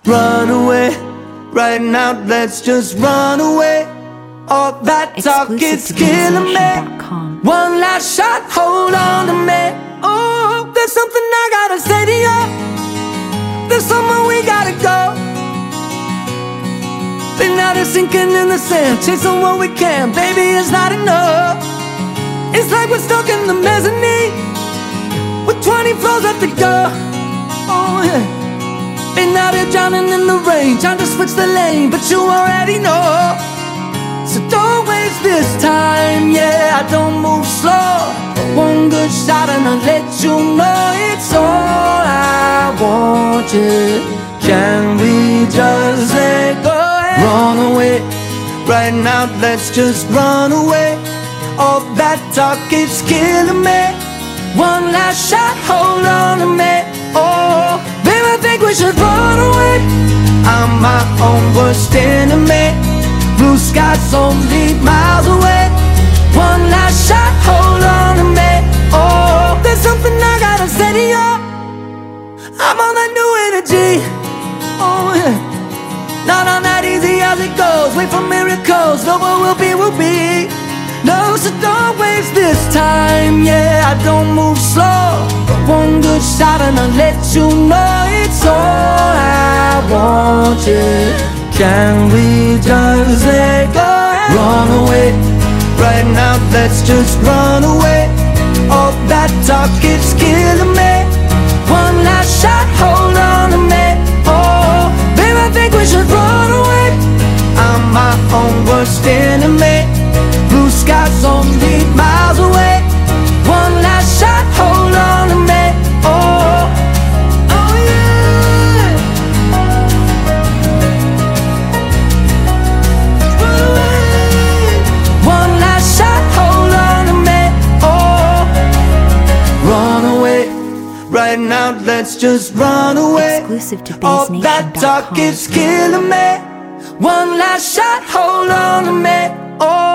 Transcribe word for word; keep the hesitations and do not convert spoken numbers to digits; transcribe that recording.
Run away, right now, let's just run away. All that talk, it's killing me. One last shot, hold on to me. Oh, there's something I gotta say to you. There's somewhere we gotta go. Been out here sinking in the sand, chasing what we can. Baby, it's not enough. It's like we're stuck in the mezzanine with twenty floors left to go. Oh yeah. Been out here drowning in the rain, trying to switch the lane, but you already know. So don't waste this time, yeah, I don't move slow. One good shot and I'll let you know it's all I want, yeah. Can we just let go? Run away, right now, let's just run away. All that talk, it's killing me. One last shot, hold on to me. Oh, baby, I think we should run away. I'm my own worst enemy. Blue skies only miles away. One last shot, hold on to me. Oh, there's something I gotta say to you. I'm on that new energy. Oh yeah. Not on that easy as it goes. Wait for miracles. No, what will be, will be. No, so don't waste this time. Yeah, I don't move slow. One good shot and I'll let you know it's all I want, yeah. Can we just let go? Run away, right now, let's just run away. All that talk, it's killing me. One last shot, hold on to me. Oh, baby, I think we should run away. I'm my own worst enemy. Blue skies only miles away. One last shot, hold on to me. Oh, oh yeah. Run away. One last shot, hold on to me. Oh, run away, right now, let's just run away. Exclusive to All bass that nation dot talk, com. it's killing me. One last shot, hold on to me. Oh.